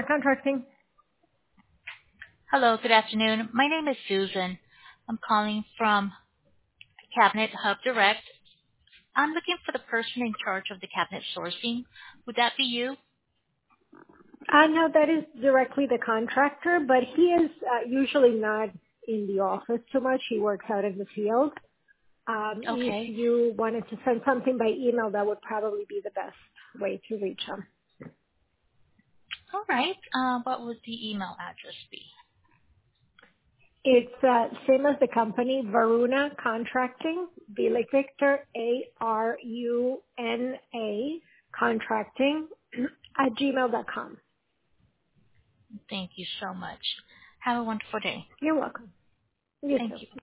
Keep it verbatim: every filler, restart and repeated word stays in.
Contracting. Hello, good afternoon. My name is Susan. I'm calling from Cabinet Hub Direct. I'm looking for the person in charge of the cabinet sourcing. Would that be you? Uh, no, that is directly the contractor, but he is uh, usually not in the office too much. He works out in the field. Um, if Okay. you wanted to send something by email, that would probably be the best way to reach him. All right. Uh, what would the email address be? It's uh, same as the company, Varuna Contracting, V like Victor, A R U N A, contracting, at gmail dot com. Thank you so much. Have a wonderful day. You're welcome. You Thank too. you.